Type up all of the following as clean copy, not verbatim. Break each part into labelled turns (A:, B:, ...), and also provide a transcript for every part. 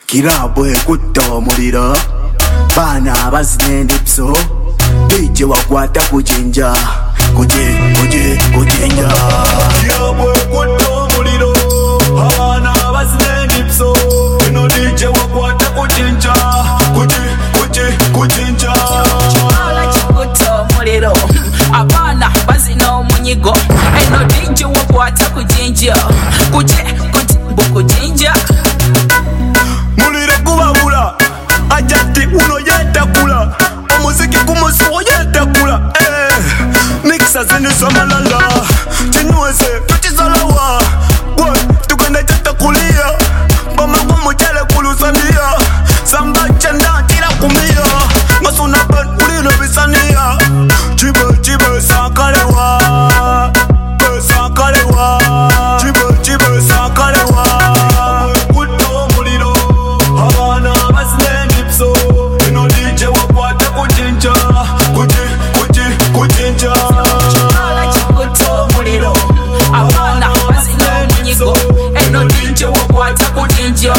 A: Kirabwe kutta omuliro baana bazina endipso DJ wakwata kujinja kujinja
B: Kirabwe kutta omuliro baana bazina endipso eno DJ wakwata kujinja kujinja
C: Chimala chikutta omuliro abaana bazina omunyigo eno DJ wakwata kujinja kujinja
B: mulire kubabula ajati uno yetakula omuziki kumusuo yetakula mixa zinisa malala chinweze tuchizalawa gwe tukende chatakulia bamagu mujale kulusania samba chenda tira kumia masuna ben ulilo bisania chibe sakalewa chibe sakalewa kujinja
C: Chimala chikutta omuliro abaana bazina omunyigo eno DJ wakwata kujinja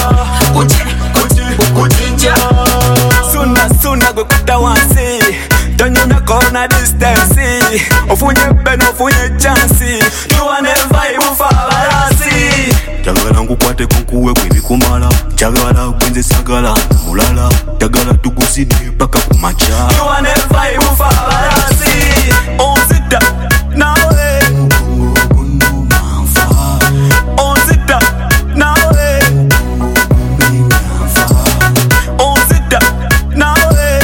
C: kujinja
B: Suna gwe kutta wansi tonyona kona distance ofunye ben ofunye chance tuwane vibe ufabarasi
A: Jagala nkukwate kunkuwe kwebikumala Jagala kwenze sagala mulala Jagala tuguside paka kumacha
B: tuwane vibe ufabarasi onzita nawe onzita nawe onzita nawe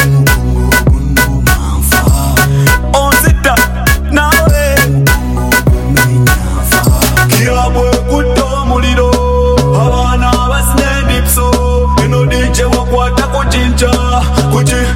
B: onzita nawe Kirabwe kutta omuliro abaana bazina endipso eno DJ wakwata kujinja